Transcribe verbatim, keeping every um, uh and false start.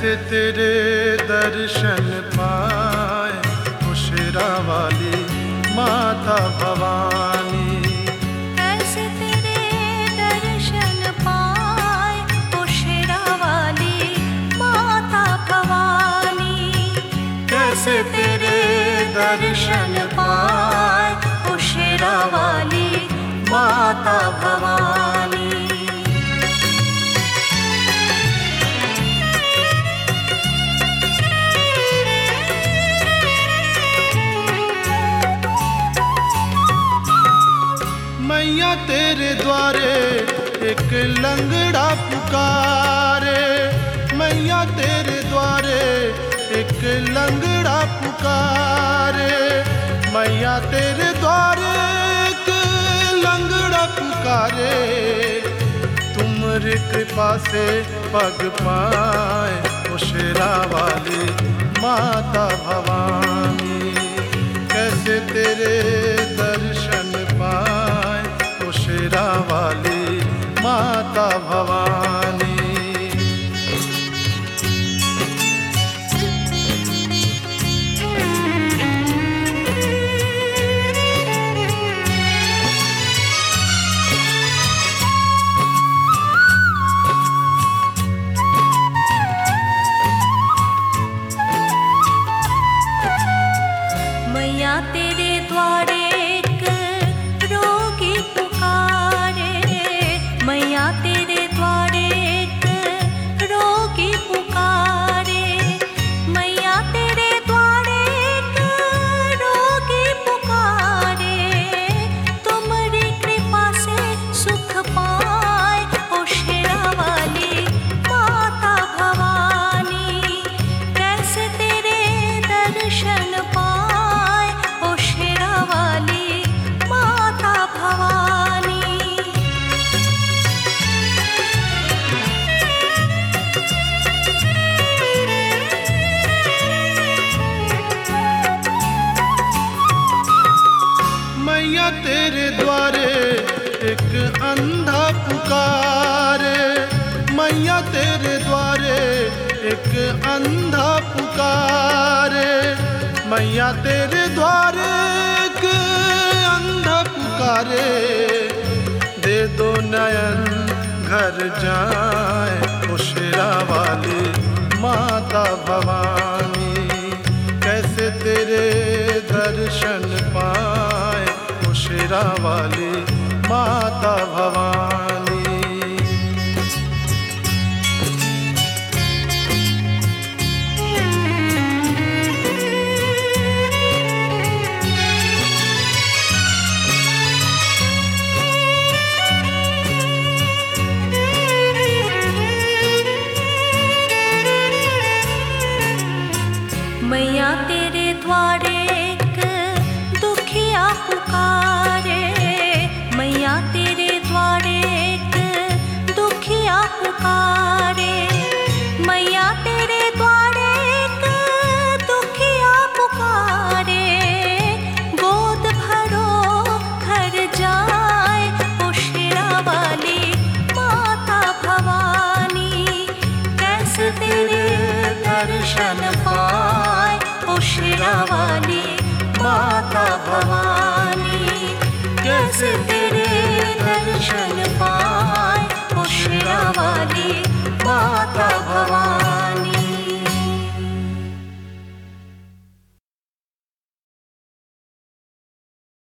कैसे तेरे दर्शन पाए ओ शेरा वाली माता भवानी। कैसे तेरे दर्शन पाए ओ शेरा वाली माता भवानी। कैसे तेरे दर्शन पाए ओ शेरा वाली माता भवानी। मैया तेरे द्वारे एक लंगड़ा पुकारे। मैया तेरे द्वारे एक लंगड़ा पुकारे। मैया तेरे द्वारे एक लंगड़ा पुकारे। तुम्हारी कृपा से पग पाए ओ शेरा वाली माता भवानी। कैसे तेरे दर्शन पाए ओ शेरा वाली माता भवानी। मैया तेरे द्वारे एक रोगी पुकारे। मैया तेरे द्वारे एक रोगी पुकारे। मैया तेरे द्वारे एक रोगी पुकारे। तुम्हारी कृपा से सुख पाए ओ शेरा वाली माता भवानी। कैसे तेरे दर्शन पाए ओ शेरा वाली माता भवानी। मैया तेरे द्वारे एक अंधा पुकारे। मैया तेरे द्वारे एक अंधा पुकारे। मैया तेरे द्वारे एक अंधा पुकारे। दे दो नयन घर जाए ओ शेरा वाली माता भवानी। कैसे तेरे दर्शन पाए ओ शेरा वाली माता भवानी। मैया तेरे द्वारे एक दुखिया पुकारे। मैया तेरे द्वारे एक दुखिया पुकारे। मैया तेरे द्वारे एक दुखिया पुकारे। गोद भरो घर जाए ओ शेरा वाली माता भवानी। कैसे तेरे दर्शन पाए ओ शेरा वाली माता भवानी। कैसे तेरे दर्शन पाए ओ शेरा वाली माता भवानी।